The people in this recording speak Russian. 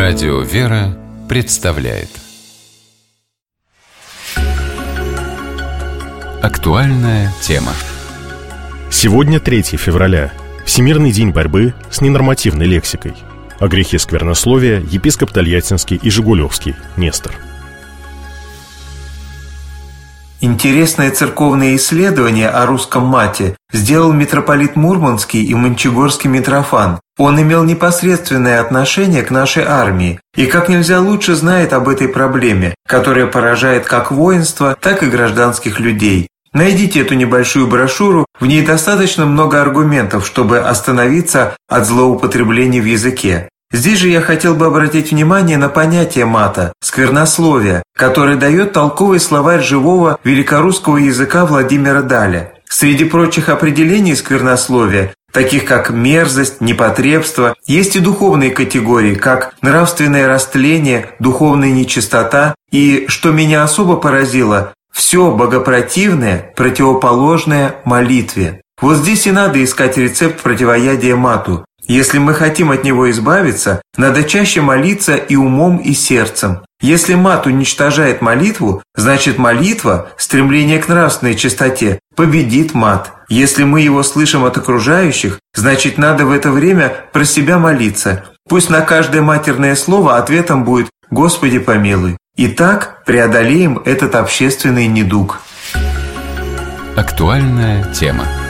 Радио «Вера» представляет актуальная тема. Сегодня 3 февраля. Всемирный день борьбы с ненормативной лексикой. О грехе сквернословия епископ Тольяттинский и Жигулевский Нестор. Интересное церковное исследование о русском мате сделал митрополит Мурманский и Мончегорский Митрофан. Он имел непосредственное отношение к нашей армии и как нельзя лучше знает об этой проблеме, которая поражает как воинство, так и гражданских людей. Найдите эту небольшую брошюру, в ней достаточно много аргументов, чтобы остановиться от злоупотребления в языке. Здесь же я хотел бы обратить внимание на понятие мата, сквернословия, которое дает толковый словарь живого великорусского языка Владимира Даля. Среди прочих определений сквернословия, таких как мерзость, непотребство, есть и духовные категории, как нравственное растление, духовная нечистота и, что меня особо поразило, все богопротивное, противоположное молитве. Вот здесь и надо искать рецепт противоядия мату. Если мы хотим от него избавиться, надо чаще молиться и умом, и сердцем. Если мат уничтожает молитву, значит молитва, стремление к нравственной чистоте, победит мат. Если мы его слышим от окружающих, значит надо в это время про себя молиться. Пусть на каждое матерное слово ответом будет «Господи помилуй». И так преодолеем этот общественный недуг. Актуальная тема.